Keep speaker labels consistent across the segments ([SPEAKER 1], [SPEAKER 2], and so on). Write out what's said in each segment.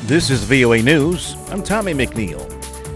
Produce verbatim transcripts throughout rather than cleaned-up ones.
[SPEAKER 1] This is V O A News. I'm Tommy McNeil.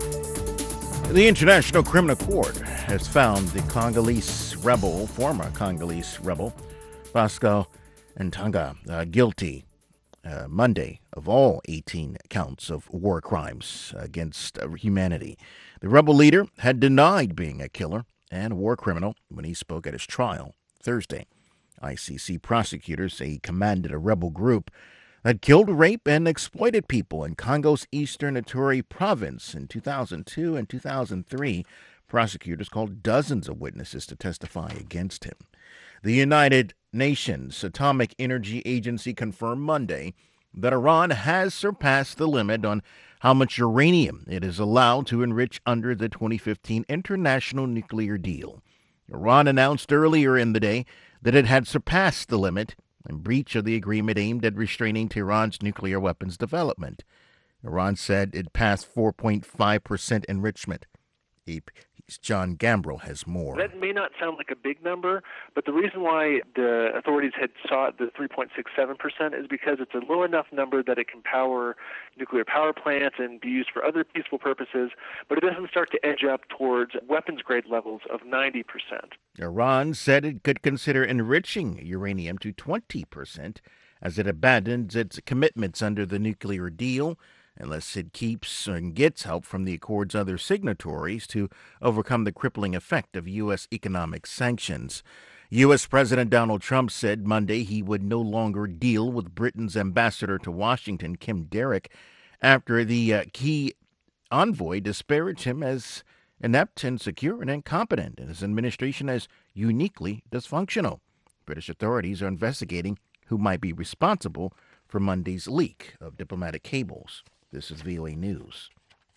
[SPEAKER 1] The International Criminal Court has found the Congolese rebel, former Congolese rebel, Bosco Ntaganda, uh, guilty uh, Monday of all eighteen counts of war crimes against uh, humanity. The rebel leader had denied being a killer and a war criminal when he spoke at his trial Thursday. I C C prosecutors say he commanded a rebel group that killed, raped, and exploited people in Congo's eastern Ituri province in two thousand two and two thousand three. Prosecutors called dozens of witnesses to testify against him. The United Nations Atomic Energy Agency confirmed Monday that Iran has surpassed the limit on how much uranium it is allowed to enrich under the twenty fifteen international nuclear deal. Iran announced earlier in the day that it had surpassed the limit in breach of the agreement aimed at restraining Tehran's nuclear weapons development. Iran said it passed four point five percent enrichment. A P's John Gambrell has more.
[SPEAKER 2] That may not sound like a big number, but the reason why the authorities had sought the three point six seven percent is because it's a low enough number that it can power nuclear power plants and be used for other peaceful purposes, but it doesn't start to edge up towards weapons-grade levels of ninety percent.
[SPEAKER 1] Iran said it could consider enriching uranium to twenty percent as it abandons its commitments under the nuclear deal, unless it keeps and gets help from the Accord's other signatories to overcome the crippling effect of U S economic sanctions. U S. President Donald Trump said Monday he would no longer deal with Britain's ambassador to Washington, Kim Derrick, after the uh, key envoy disparaged him as inept, insecure, and incompetent, and his administration as uniquely dysfunctional. British authorities are investigating who might be responsible for Monday's leak of diplomatic cables. This is V O A News.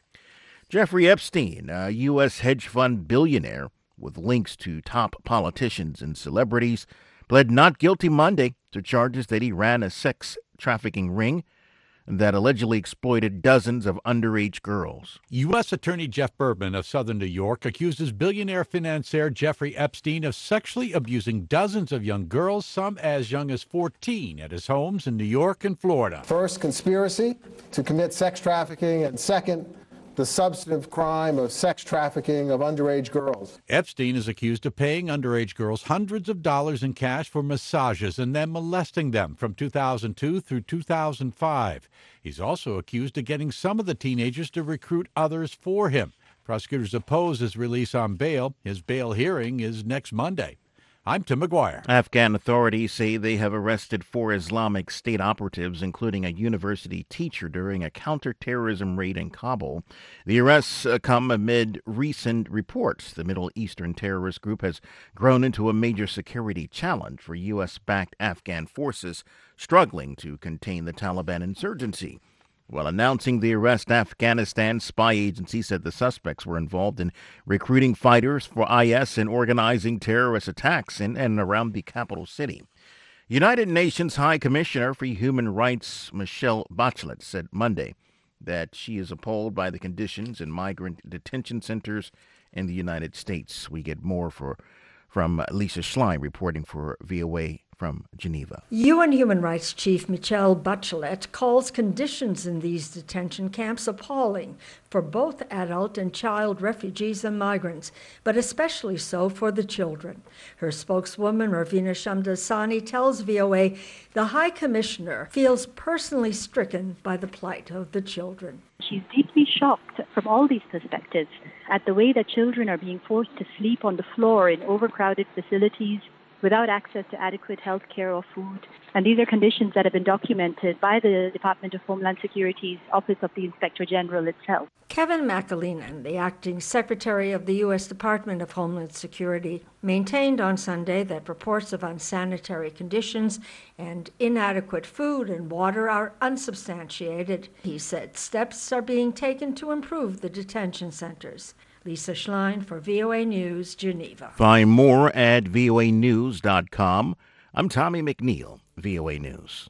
[SPEAKER 1] Jeffrey Epstein, a U S hedge fund billionaire with links to top politicians and celebrities, pled not guilty Monday to charges that he ran a sex trafficking ring that allegedly exploited dozens of underage girls.
[SPEAKER 3] U S. Attorney Jeff Bergman of Southern New York accuses billionaire financier Jeffrey Epstein of sexually abusing dozens of young girls, some as young as fourteen, at his homes in New York and Florida.
[SPEAKER 4] First, conspiracy to commit sex trafficking, and second, the substantive crime of sex trafficking of underage girls.
[SPEAKER 3] Epstein is accused of paying underage girls hundreds of dollars in cash for massages and then molesting them from two thousand two through two thousand five. He's also accused of getting some of the teenagers to recruit others for him. Prosecutors oppose his release on bail. His bail hearing is next Monday. I'm Tim McGuire.
[SPEAKER 1] Afghan authorities say they have arrested four Islamic State operatives, including a university teacher, during a counterterrorism raid in Kabul. The arrests uh, come amid recent reports the Middle Eastern terrorist group has grown into a major security challenge for U S-backed Afghan forces struggling to contain the Taliban insurgency. While announcing the arrest, Afghanistan's spy agency said the suspects were involved in recruiting fighters for I S and organizing terrorist attacks in and around the capital city. United Nations High Commissioner for Human Rights Michelle Bachelet said Monday that she is appalled by the conditions in migrant detention centers in the United States. We get more for, from Lisa Schlein reporting for V O A from Geneva.
[SPEAKER 5] U N Human Rights Chief Michelle Bachelet calls conditions in these detention camps appalling for both adult and child refugees and migrants, but especially so for the children. Her spokeswoman, Ravina Shamdasani, tells V O A the High Commissioner feels personally stricken by the plight of the children.
[SPEAKER 6] She's deeply shocked from all these perspectives at the way that children are being forced to sleep on the floor in overcrowded facilities, without access to adequate health care or food. And these are conditions that have been documented by the Department of Homeland Security's Office of the Inspector General itself.
[SPEAKER 5] Kevin McAleenan, the acting secretary of the U S Department of Homeland Security, maintained on Sunday that reports of unsanitary conditions and inadequate food and water are unsubstantiated. He said steps are being taken to improve the detention centers. Lisa Schlein for V O A News, Geneva.
[SPEAKER 1] Find more at V O A news dot com. I'm Tommy McNeil, V O A News.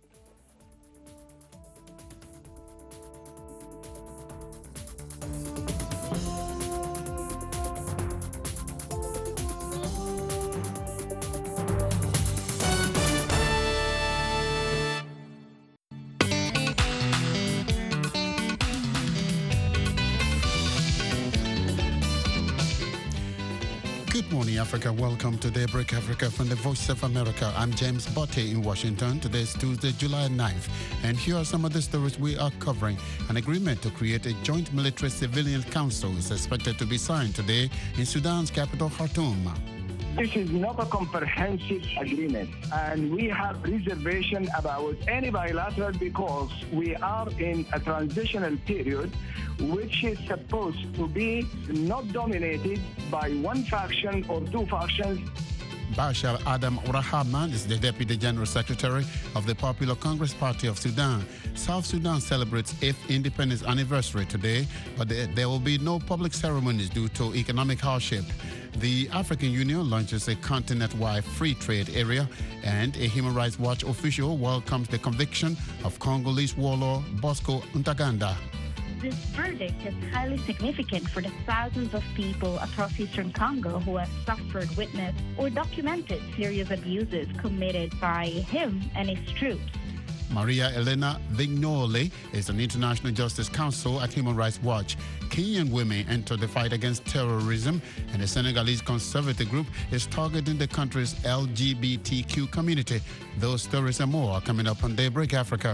[SPEAKER 7] Good morning, Africa. Welcome to Daybreak Africa from the Voice of America. I'm James Botte in Washington. Today is Tuesday, July ninth. And here are some of the stories we are covering. An agreement to create a joint military-civilian council is expected to be signed today in Sudan's capital, Khartoum.
[SPEAKER 8] This is not a comprehensive agreement, and we have reservation about any bilateral because we are in a transitional period which is supposed to be not dominated by one faction or two factions.
[SPEAKER 7] Bashar Adam Rahman is the Deputy General Secretary of the Popular Congress Party of Sudan. South Sudan celebrates eighth independence anniversary today, but there will be no public ceremonies due to economic hardship. The African Union launches a continent-wide free trade area, and a Human Rights Watch official welcomes the conviction of Congolese warlord Bosco Ntaganda.
[SPEAKER 9] This verdict is highly significant for the thousands of people across eastern Congo who have suffered, witnessed, or documented serious abuses committed by him and his troops.
[SPEAKER 7] Maria Elena Vignoli is an international justice counsel at Human Rights Watch. Kenyan women enter the fight against terrorism, and a Senegalese conservative group is targeting the country's L G B T Q community. Those stories and more are coming up on Daybreak Africa.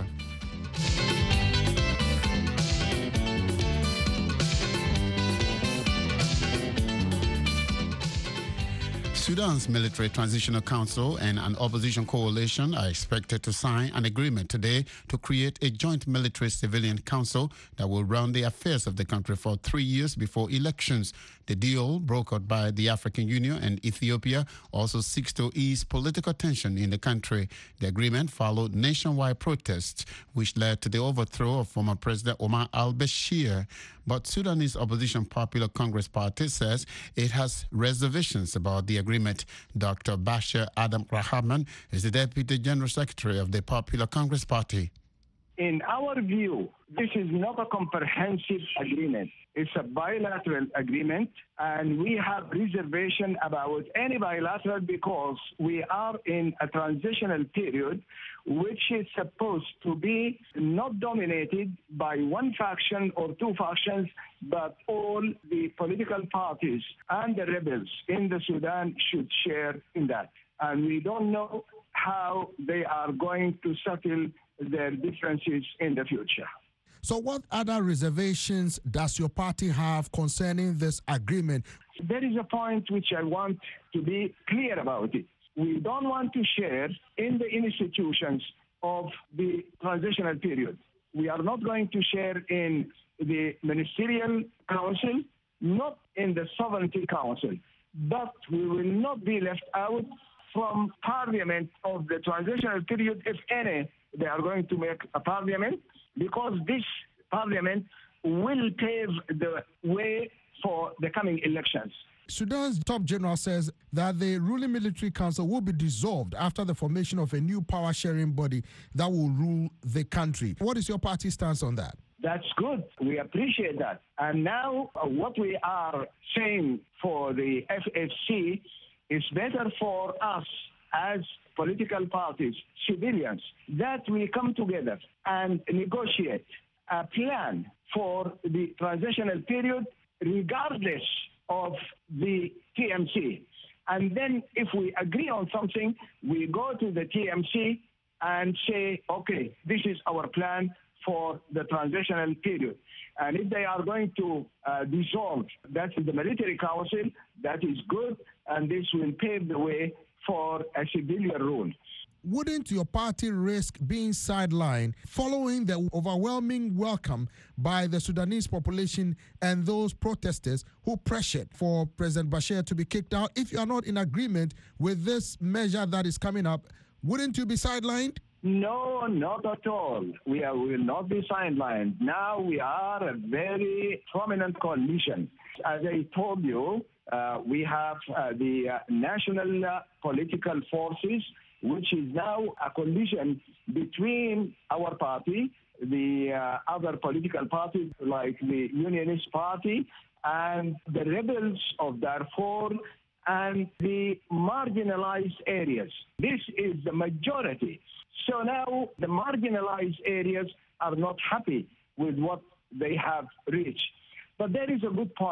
[SPEAKER 7] Sudan's Military Transitional Council and an opposition coalition are expected to sign an agreement today to create a joint military-civilian council that will run the affairs of the country for three years before elections. The deal, brokered by the African Union and Ethiopia, also seeks to ease political tension in the country. The agreement followed nationwide protests, which led to the overthrow of former President Omar al-Bashir. But Sudanese opposition Popular Congress Party says it has reservations about the agreement. Doctor Bashar Adam Rahman is the Deputy General Secretary of the Popular Congress Party.
[SPEAKER 8] In our view, this is not a comprehensive agreement. It's a bilateral agreement, and we have reservation about any bilateral because we are in a transitional period which is supposed to be not dominated by one faction or two factions, but all the political parties and the rebels in the Sudan should share in that. And we don't know how they are going to settle their differences in the future.
[SPEAKER 10] So what other reservations does your party have concerning this agreement?
[SPEAKER 8] There is a point which I want to be clear about it. We don't want to share in the institutions of the transitional period. We are not going to share in the Ministerial Council, not in the Sovereignty Council, but we will not be left out from Parliament of the transitional period, if any. They are going to make a parliament because this parliament will pave the way for the coming elections.
[SPEAKER 10] Sudan's top general says that the ruling military council will be dissolved after the formation of a new power-sharing body that will rule the country. What is your party's stance on that?
[SPEAKER 8] That's good. We appreciate that. And now uh, what we are saying for the F F C is better for us as political parties, civilians, that we come together and negotiate a plan for the transitional period regardless of the T M C. And then if we agree on something, we go to the T M C and say, okay, this is our plan for the transitional period. And if they are going to uh, dissolve, that's the military council, that is good, and this will pave the way for a civilian rule.
[SPEAKER 10] Wouldn't your party risk being sidelined following the overwhelming welcome by the Sudanese population and those protesters who pressured for President Bashir to be kicked out? If you are not in agreement with this measure that is coming up, wouldn't you be sidelined?
[SPEAKER 8] No, not at all. We are, will not be sidelined. Now we are a very prominent coalition. As I told you, uh, we have uh, the uh, national uh, political forces, which is now a coalition between our party, the uh, other political parties like the Unionist Party, and the rebels of Darfur, and the marginalized areas. This is the majority. So now the marginalized areas are not happy with what they have reached. But there is a good point.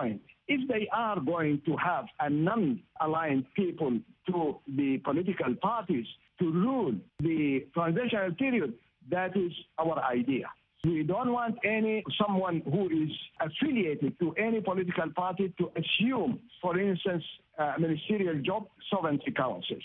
[SPEAKER 8] if they are going to have a non-aligned people to the political parties to rule the transitional period, that is our idea. We don't want any someone who is affiliated to any political party to assume, for instance, a ministerial job, sovereignty council.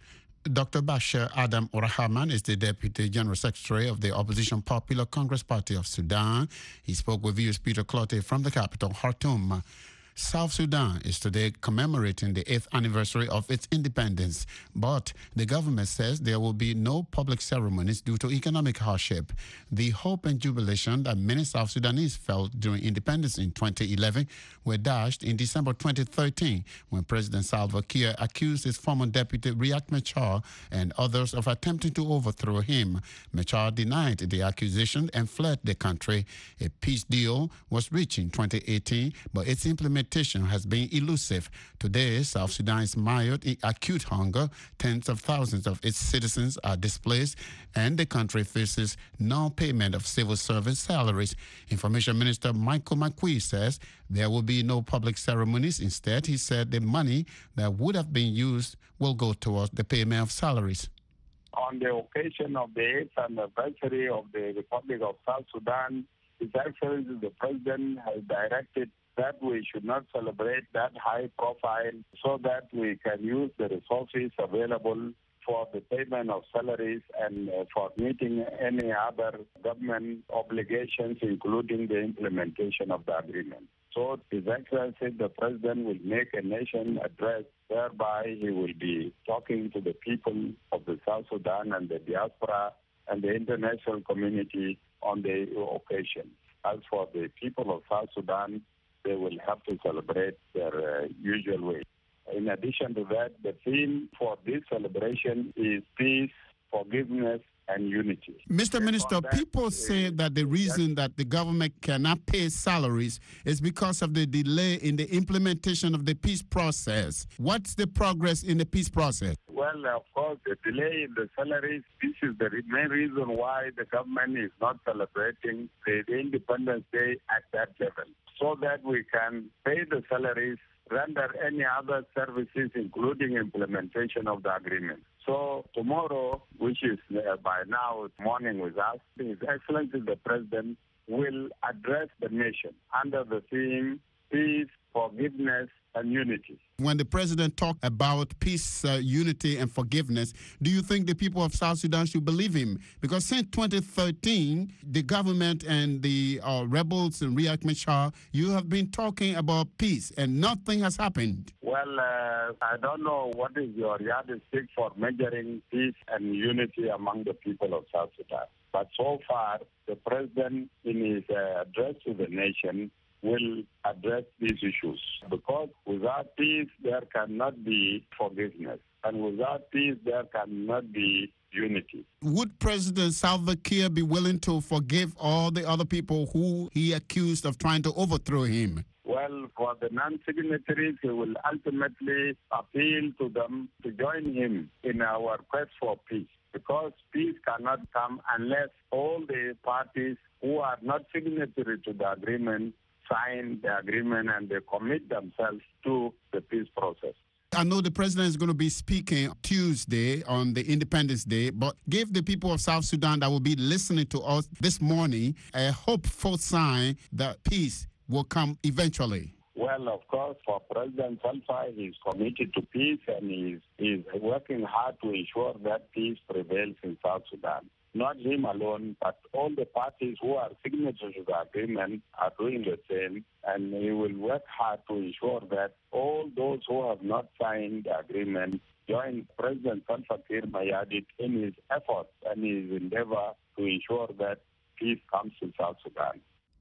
[SPEAKER 7] Doctor Bashir Adam Rahman is the Deputy General Secretary of the Opposition Popular Congress Party of Sudan. He spoke with V O's Peter Clottey from the capital, Khartoum. South Sudan is today commemorating the eighth anniversary of its independence, but the government says there will be no public ceremonies due to economic hardship. The hope and jubilation that many South Sudanese felt during independence in twenty eleven were dashed in December twenty thirteen when President Salva Kiir accused his former deputy Riek Machar and others of attempting to overthrow him. Machar denied the accusation and fled the country. A peace deal was reached in twenty eighteen, but its implementation has been elusive. Today, South Sudan is mired in acute hunger. Tens of thousands of its citizens are displaced, and the country faces non-payment of civil service salaries. Information Minister Michael McQueen says there will be no public ceremonies. Instead, he said the money that would have been used will go towards the payment of salaries.
[SPEAKER 11] On the occasion of the eighth anniversary of the Republic of South Sudan, His Excellency the President has directed that we should not celebrate that high profile so that we can use the resources available for the payment of salaries and uh, for meeting any other government obligations, including the implementation of the agreement. So His Excellency the President will make a nation address whereby he will be talking to the people of the South Sudan and the diaspora and the international community on the occasion. As for the people of South Sudan, they will have to celebrate their uh, usual way. In addition to that, the theme for this celebration is peace, forgiveness, and unity.
[SPEAKER 7] Mister Minister, people say that the reason that the government cannot pay salaries is because of the delay in the implementation of the peace process. What's the progress in the peace process?
[SPEAKER 11] Well, of course, the delay in the salaries, this is the main reason why the government is not celebrating the Independence Day at that level, so that we can pay the salaries, render any other services, including implementation of the agreement. So tomorrow, which is uh, by now morning with us, His Excellency the President will address the nation under the theme peace, forgiveness, and unity.
[SPEAKER 7] When the president talked about peace, uh, unity, and forgiveness, do you think the people of South Sudan should believe him? Because since twenty thirteen, the government and the uh, rebels and Riek Machar, you have been talking about peace, and nothing has happened.
[SPEAKER 11] Well, uh, I don't know what is your yardstick for measuring peace and unity among the people of South Sudan. But so far, the president, in his uh, address to the nation, will address these issues. Because without peace, there cannot be forgiveness. And without peace, there cannot be unity.
[SPEAKER 7] Would President Salva Kiir be willing to forgive all the other people who he accused of trying to overthrow him?
[SPEAKER 11] Well, for the non-signatories, he will ultimately appeal to them to join him in our quest for peace. Because peace cannot come unless all the parties who are not signatory to the agreement sign the agreement and they commit themselves to the peace process.
[SPEAKER 7] I know the president is going to be speaking Tuesday on the Independence Day, but give the people of South Sudan that will be listening to us this morning a hopeful sign that peace will come eventually.
[SPEAKER 11] Well, of course, for President Salva, he's committed to peace and he's, he's working hard to ensure that peace prevails in South Sudan. Not him alone, but all the parties who are signatories to the agreement are doing the same, and he will work hard to ensure that all those who have not signed the agreement join President Salva Kiir Mayardit in his efforts and his endeavor to ensure that peace comes to South Sudan.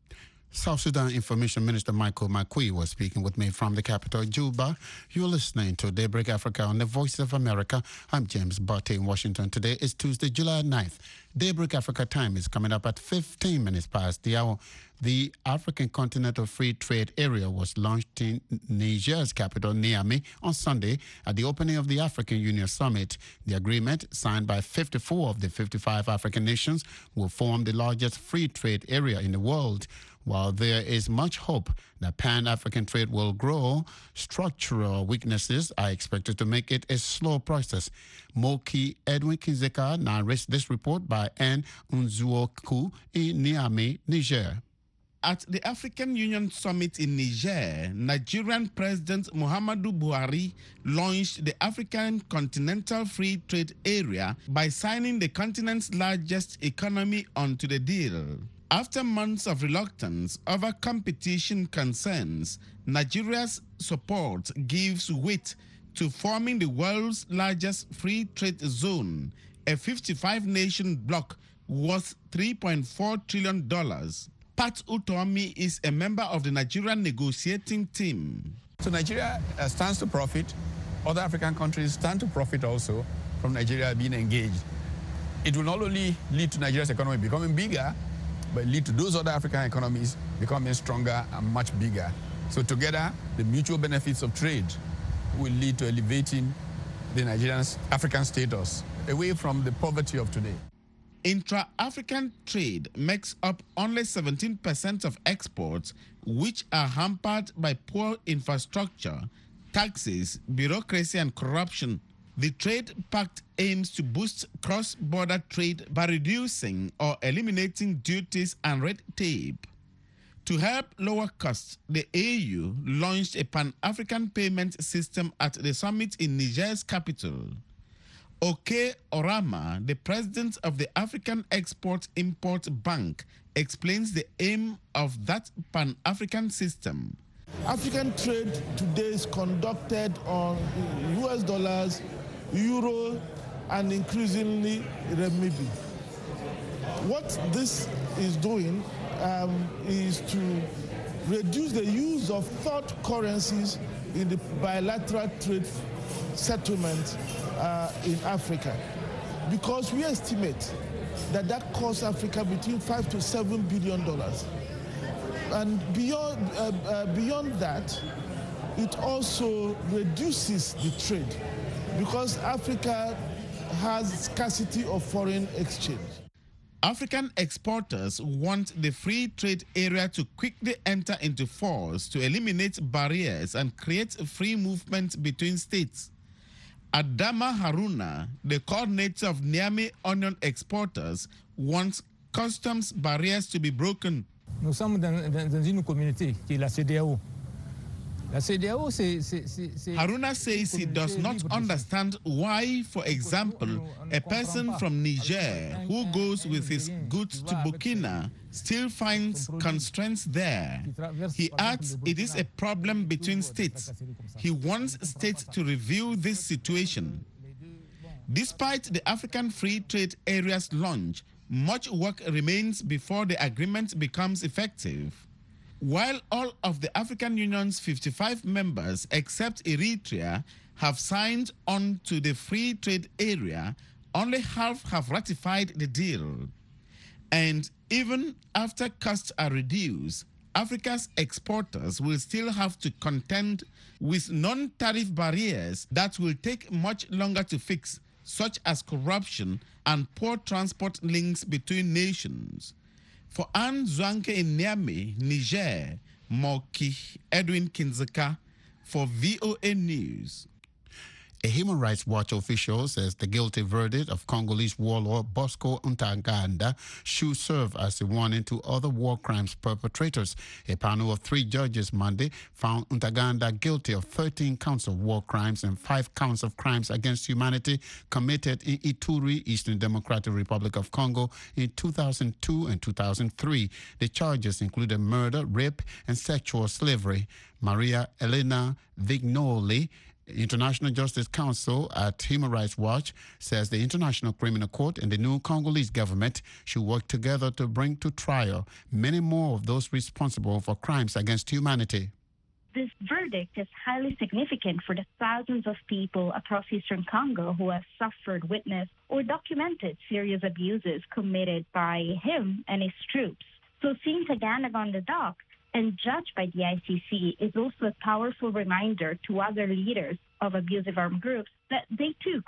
[SPEAKER 7] South Sudan Information Minister Michael McQueen was speaking with me from the capital, Juba. You're listening to Daybreak Africa on the Voice of America. I'm James Barty in Washington. Today is Tuesday, July ninth. Daybreak Africa time is coming up at fifteen minutes past the hour. The African Continental Free Trade Area was launched in Niger's capital, Niamey, on Sunday at the opening of the African Union Summit. The agreement, signed by fifty-four of the fifty-five African nations, will form the largest free trade area in the world. While there is much hope that Pan-African trade will grow, structural weaknesses are expected to make it a slow process. Moki Edwin Kinzeka narrates this report by N. Nzuoku in Niamey, Niger.
[SPEAKER 12] At the African Union Summit in Niger, Nigerian President Muhammadu Buhari launched the African Continental Free Trade Area by signing the continent's largest economy onto the deal. After months of reluctance over competition concerns, Nigeria's support gives weight to forming the world's largest free trade zone, a fifty-five nation bloc worth three point four trillion dollars. Pat Utomi is a member of the Nigerian negotiating team.
[SPEAKER 13] So Nigeria uh, stands to profit. Other African countries stand to profit also from Nigeria being engaged. It will not only lead to Nigeria's economy becoming bigger, but lead to those other African economies becoming stronger and much bigger. So together, the mutual benefits of trade will lead to elevating the Nigerian African status away from the poverty of today.
[SPEAKER 12] Intra-African trade makes up only seventeen percent of exports, which are hampered by poor infrastructure, taxes, bureaucracy, and corruption. The trade pact aims to boost cross-border trade by reducing or eliminating duties and red tape. To help lower costs, the A U launched a Pan-African payment system at the summit in Niger's capital. Oke Orama, the president of the African Export-Import Bank, explains the aim of that Pan-African system.
[SPEAKER 14] African trade today is conducted on U S dollars, euro, and increasingly renminbi. What this is doing um, is to reduce the use of third currencies in the bilateral trade settlement uh, in Africa, because we estimate that that costs Africa between five to seven billion dollars, and beyond uh, uh, beyond that, it also reduces the trade because Africa has scarcity of foreign exchange.
[SPEAKER 12] African exporters want the free trade area to quickly enter into force to eliminate barriers and create free movement between states. Adama Haruna, the coordinator of Niamey onion exporters, wants customs barriers to be broken.
[SPEAKER 15] Nous sommes dans, dans une communauté qui est la C D A O. La C D A O, c'est, c'est, c'est,
[SPEAKER 12] Haruna says he does not understand why, for example, a person from Niger who goes with his goods to Burkina still finds constraints there. He adds it is a problem between states. He wants states to review this situation. Despite the African Free Trade Area's launch, much work remains before the agreement becomes effective. While all of the African Union's fifty-five members, except Eritrea, have signed on to the free trade area, only half have ratified the deal. And even after costs are reduced, Africa's exporters will still have to contend with non-tariff barriers that will take much longer to fix, such as corruption and poor transport links between nations. For Anne Zwanke in Niamey, Niger, Moki Edwin Kinzeka for V O A News.
[SPEAKER 7] A Human Rights Watch official says the guilty verdict of Congolese warlord Bosco Ntaganda should serve as a warning to other war crimes perpetrators. A panel of three judges Monday found Ntaganda guilty of thirteen counts of war crimes and five counts of crimes against humanity committed in Ituri, Eastern Democratic Republic of Congo in two thousand two and two thousand three. The charges included murder, rape, and sexual slavery. Maria Elena Vignoli, International Justice Council at Human Rights Watch, says the International Criminal Court and the new Congolese government should work together to bring to trial many more of those responsible for crimes against humanity.
[SPEAKER 9] This verdict is highly significant for the thousands of people across eastern Congo who have suffered, witnessed, or documented serious abuses committed by him and his troops. So seeing Ntaganda on the dock and judged by the I C C is also a powerful reminder to other leaders of abusive armed groups that they too could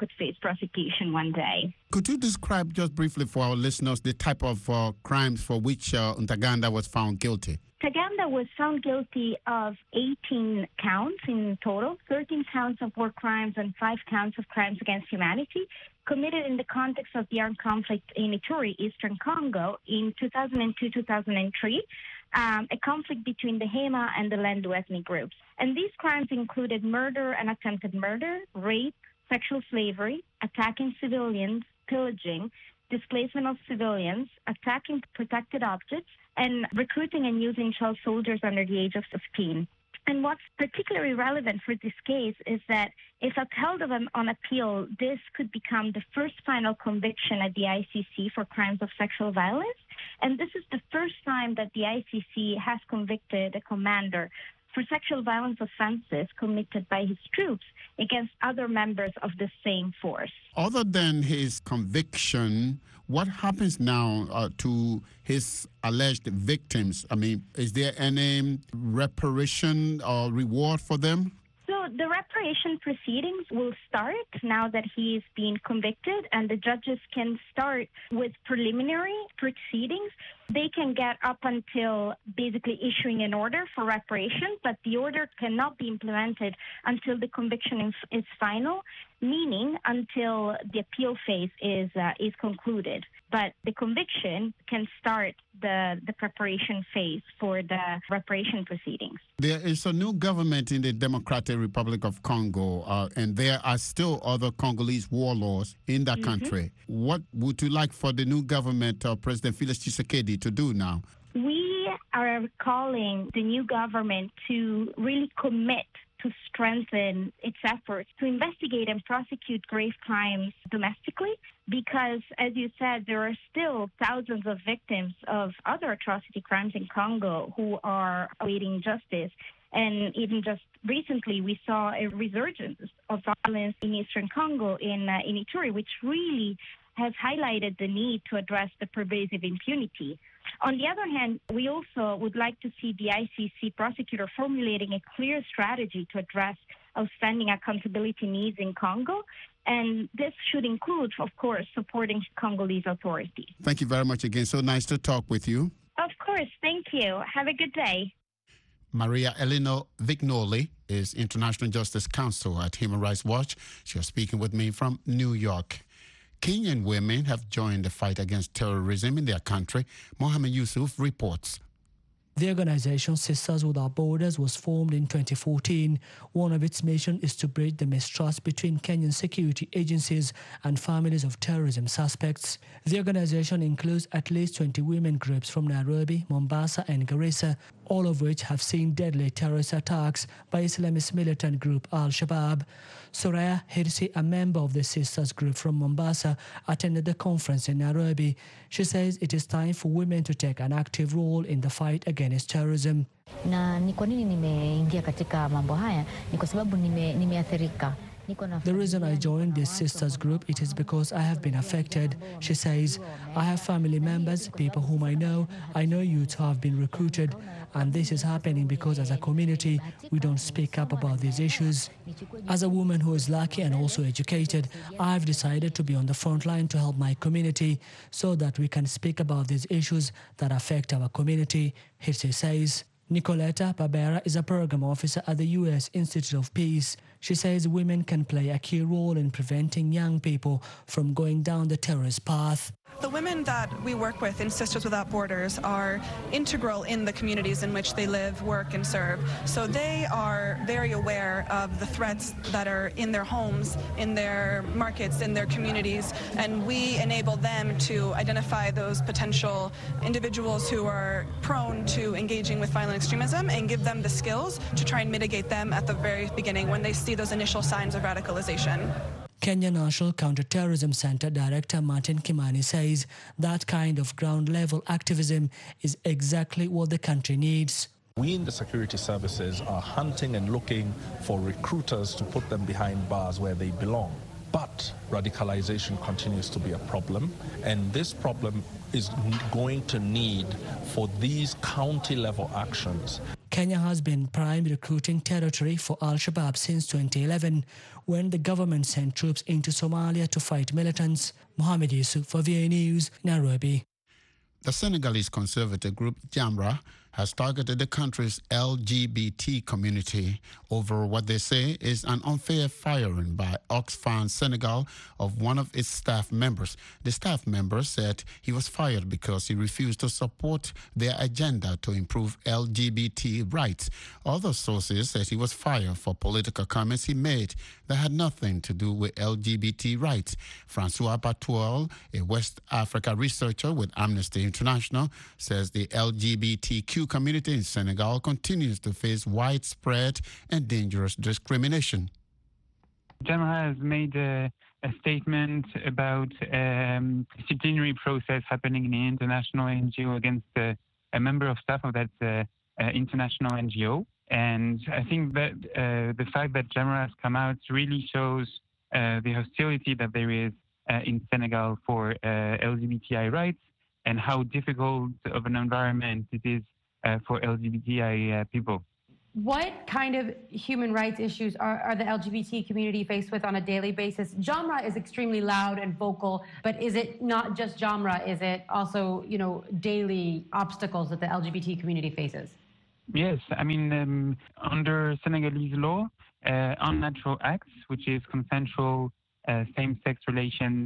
[SPEAKER 9] could face prosecution one day.
[SPEAKER 7] Could you describe just briefly for our listeners the type of uh, crimes for which uh, Ntaganda was found guilty?
[SPEAKER 9] Ntaganda was found guilty of eighteen counts in total, thirteen counts of war crimes and five counts of crimes against humanity, committed in the context of the armed conflict in Ituri, Eastern Congo, in two thousand two to two thousand three, um, a conflict between the Hema and the Lendu ethnic groups. And these crimes included murder and attempted murder, rape, sexual slavery, attacking civilians, pillaging, displacement of civilians, attacking protected objects, and recruiting and using child soldiers under the age of fifteen. And what's particularly relevant for this case is that if upheld on appeal, this could become the first final conviction at the I C C for crimes of sexual violence. And this is the first time that the I C C has convicted a commander for sexual violence offenses committed by his troops against other members of the same force.
[SPEAKER 7] Other than his conviction, what happens now uh, to his alleged victims? I mean, is there any reparation or reward for them?
[SPEAKER 9] So the reparation proceedings will start now that he is being convicted, and the judges can start with preliminary proceedings. They can get up until basically issuing an order for reparation, but the order cannot be implemented until the conviction is final, meaning until the appeal phase is uh, is concluded. But the conviction can start the, the preparation phase for the reparation proceedings.
[SPEAKER 7] There is a new government in the Democratic Republic of Congo, uh, and there are still other Congolese warlords in that mm-hmm. country. What would you like for the new government of President Felix Tshisekedi to do now?
[SPEAKER 9] We are calling the new government to really commit to strengthen its efforts to investigate and prosecute grave crimes domestically, because, as you said, there are still thousands of victims of other atrocity crimes in Congo who are awaiting justice. And even just recently, we saw a resurgence of violence in Eastern Congo, in, uh, in Ituri, which really has highlighted the need to address the pervasive impunity. On the other hand, we also would like to see the I C C prosecutor formulating a clear strategy to address outstanding accountability needs in Congo. And this should include, of course, supporting Congolese authorities.
[SPEAKER 7] Thank you very much again. So nice to talk with you.
[SPEAKER 9] Of course. Thank you. Have a good day.
[SPEAKER 7] Maria Elena Vignoli is International Justice Counsel at Human Rights Watch. She was speaking with me from New York. Kenyan women have joined the fight against terrorism in their country. Mohammed Yusuf reports.
[SPEAKER 16] The organization Sisters Without Borders was formed in twenty fourteen. One of its missions is to bridge the mistrust between Kenyan security agencies and families of terrorism suspects. The organization includes at least twenty women groups from Nairobi, Mombasa, and Garissa, all of which have seen deadly terrorist attacks by Islamist militant group Al-Shabaab. Soraya Hirsi, a member of the Sisters group from Mombasa, attended the conference in Nairobi. She says it is time for women to take an active role in the fight against terrorism.
[SPEAKER 17] Na ni kwa nini nimeingia katika mambo haya ni kwa sababu nime nimeathirika.
[SPEAKER 16] The reason I joined this sisters group, it is because I have been affected. She says, I have family members, people whom I know. I know youth who have been recruited. And this is happening because as a community, we don't speak up about these issues. As a woman who is lucky and also educated, I've decided to be on the front line to help my community so that we can speak about these issues that affect our community, Hirsi says. Nicoletta Barbera is a program officer at the U S Institute of Peace. She says women can play a key role in preventing young people from going down the terrorist path.
[SPEAKER 18] The women that we work with in Sisters Without Borders are integral in the communities in which they live, work, and serve. So they are very aware of the threats that are in their homes, in their markets, in their communities, and we enable them to identify those potential individuals who are prone to engaging with violent extremism and give them the skills to try and mitigate them at the very beginning when they see those initial signs of radicalization.
[SPEAKER 16] Kenya National Counterterrorism Center Director Martin Kimani says that kind of ground-level activism is exactly what the country needs.
[SPEAKER 19] We in the security services are hunting and looking for recruiters to put them behind bars where they belong. But radicalization continues to be a problem, and this problem is going to need for these county-level actions.
[SPEAKER 16] Kenya has been prime recruiting territory for Al-Shabaab since twenty eleven, when the government sent troops into Somalia to fight militants. Mohamed Yusuf for V A News, Nairobi.
[SPEAKER 7] The Senegalese conservative group Jamra has targeted the country's L G B T community over what they say is an unfair firing by Oxfam Senegal of one of its staff members. The staff member said he was fired because he refused to support their agenda to improve L G B T rights. Other sources said he was fired for political comments he made that had nothing to do with L G B T rights. Francois Patuel, a West Africa researcher with Amnesty International, says the L G B T Q community in Senegal continues to face widespread and dangerous discrimination.
[SPEAKER 20] Jamra has made a, a statement about um, disciplinary process happening in an international N G O against uh, a member of staff of that uh, uh, international N G O. And I think that uh, the fact that Jamra has come out really shows uh, the hostility that there is uh, in Senegal for uh, L G B T I rights and how difficult of an environment it is uh, for L G B T I uh, people.
[SPEAKER 21] What kind of human rights issues are, are the L G B T community faced with on a daily basis? Jamra is extremely loud and vocal, but is it not just Jamra? Is it also, you know, daily obstacles that the L G B T community faces?
[SPEAKER 20] Yes, I mean, um, under Senegalese law, uh, unnatural acts, which is consensual uh, same-sex relations,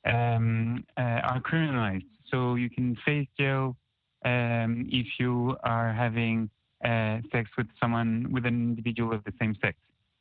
[SPEAKER 20] um, uh, are criminalized. So you can face jail um, if you are having uh, sex with someone, with an individual of the same sex.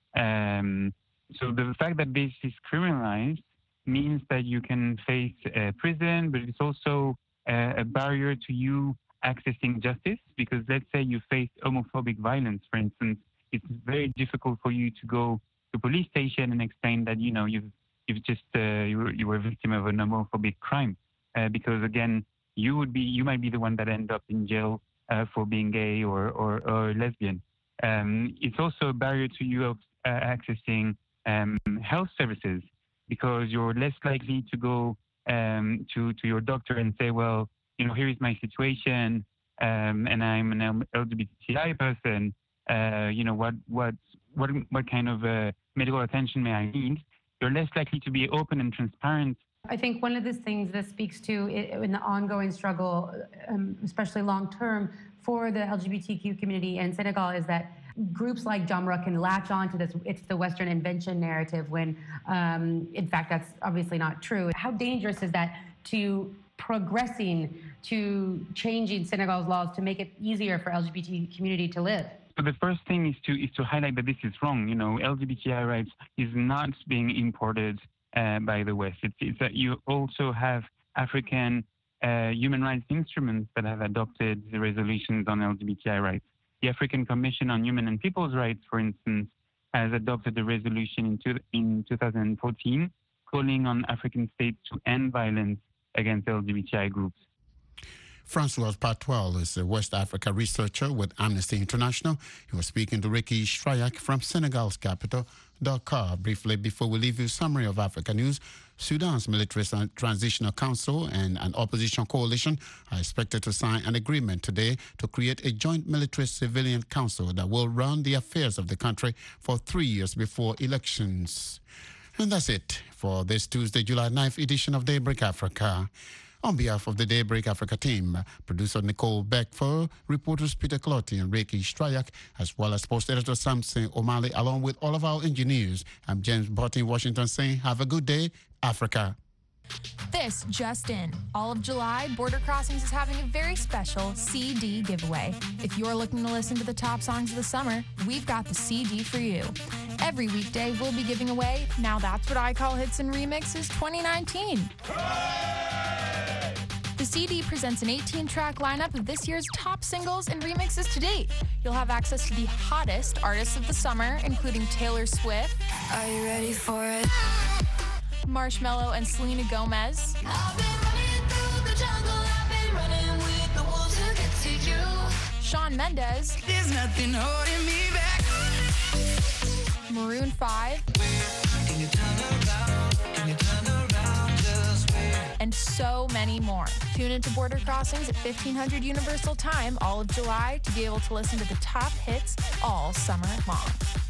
[SPEAKER 20] Um, so the fact that this is criminalized means that you can face uh, prison, but it's also uh, a barrier to you accessing justice, because let's say you face homophobic violence, for instance, it's very difficult for you to go to a police station and explain that, you know, you've, you've just, uh, you, were, you were a victim of an homophobic crime, uh, because again, you would be, you might be the one that end up in jail uh, for being gay or, or, or lesbian. Um, it's also a barrier to you of uh, accessing um, health services, because you're less likely to go um, to, to your doctor and say, well, you know, here is my situation, um, and I'm an L G B T I person. Uh, you know, what what what what kind of uh, medical attention may I need? You're less likely to be open and transparent.
[SPEAKER 21] I think one of the things that speaks to it, in the ongoing struggle, um, especially long term, for the L G B T Q community in Senegal is that groups like Jamra can latch on to this, it's the Western invention narrative, when um, in fact that's obviously not true. How dangerous is that to progressing, to changing Senegal's laws to make it easier for L G B T community to live?
[SPEAKER 20] So the first thing is to is to highlight that this is wrong. You know, L G B T I rights is not being imported uh, by the West. It's, it's that you also have African uh, human rights instruments that have adopted the resolutions on L G B T I rights. The African Commission on Human and People's Rights, for instance, has adopted a resolution in, two, in two thousand fourteen calling on African states to end violence against L G B T I groups.
[SPEAKER 7] Francois Patuel is a West Africa researcher with Amnesty International. He was speaking to Ricky Strayak from Senegal's capital, Dakar. Briefly, before we leave you, a summary of Africa news. Sudan's Military Transitional Council and an opposition coalition are expected to sign an agreement today to create a joint military-civilian council that will run the affairs of the country for three years before elections. And that's it for this Tuesday, July ninth edition of Daybreak Africa. On behalf of the Daybreak Africa team, producer Nicole Beckford, reporters Peter Clotti and Ricky Strayak, as well as post editor Samson O'Malley, along with all of our engineers, I'm James Bott in Washington saying, have a good day, Africa.
[SPEAKER 22] This just in. All of July, Border Crossings is having a very special C D giveaway. If you're looking to listen to the top songs of the summer, we've got the C D for you. Every weekday, we'll be giving away Now That's What I Call Hits and Remixes twenty nineteen. The C D presents an eighteen-track lineup of this year's top singles and remixes to date. You'll have access to the hottest artists of the summer, including Taylor Swift, Are You Ready For It? Marshmello and Selena Gomez, I've been running through the jungle, I've been running with the wolves to get to you. Shawn Mendes, There's nothing holding me back. Maroon five, Can you turn around? Can you turn around? Just wait. And so many more. Tune into Border Crossings at fifteen hundred Universal Time all of July to be able to listen to the top hits all summer long.